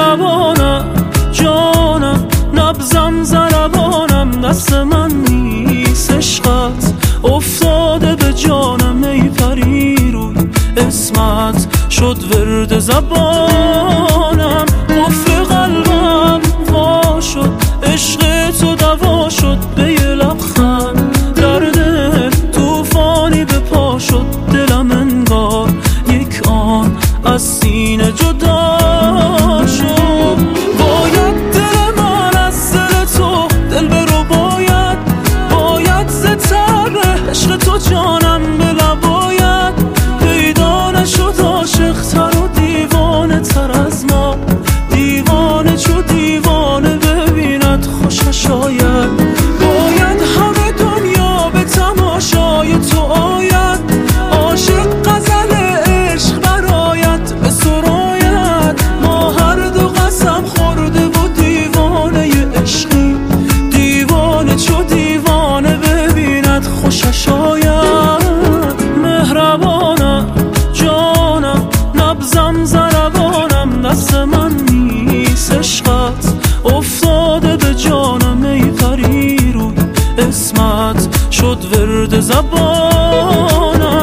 مهربانم جانم، نبضم ضربانم، دست من نیست عشقت افتاده به جانم. ای پری روی اسمت شد ورد زبانم، قفل قلبم وا شد، عشق تو دوا شد به یه لبخند، درد توفانی به پا شد، دلم انگار یک آن از سینه جدا شد. باید دل من از دل تو دل برو، باید زتر عشق تو جانم بلا، باید پیدا نشد عاشق تر و دیوانه تر از ما، دیوانه چو دیوانه ببیند خوشش آید. باید همه دنیا به تماشای تو آید، عاشق غزل عشق برآید به سراید، ما هر دو قسم خورده و دیوانه عشقی، دیوانه چو دیوانه ببیند خوشش آید. مهربانم جانم، نبضم ضربانم، دست من نیست عشقت افتاده به جانم. ای پری روی اسمت شد ورد زبانم.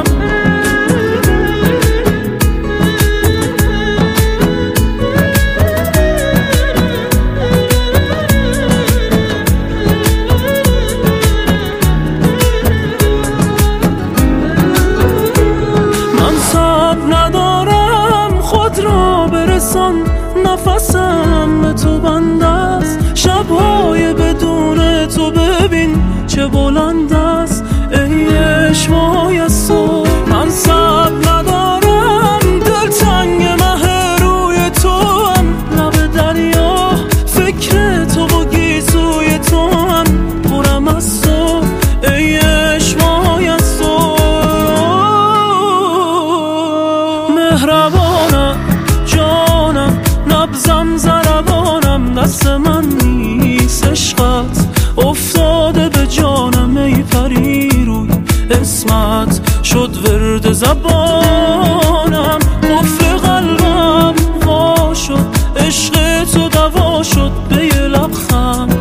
من صبر ندارم خود را برسان، نفسم به تو بند است، شبهای بدون تو ببین چه بلند است. ای عشقای از تو من صبر ندارم، دلتنگ مه روی تو هم، لب دریا فکر تو و گیسوی تو هم، پرم از تو ای عشقای از تو. مهربانم جانم، نبضم ضربانم، دست من نیست عشقت افتاده به جانم. ای پری روی اسمت شد ورد زبانم، قفل قلبم وا شد، عشق تو دوا شد به یه لبخند،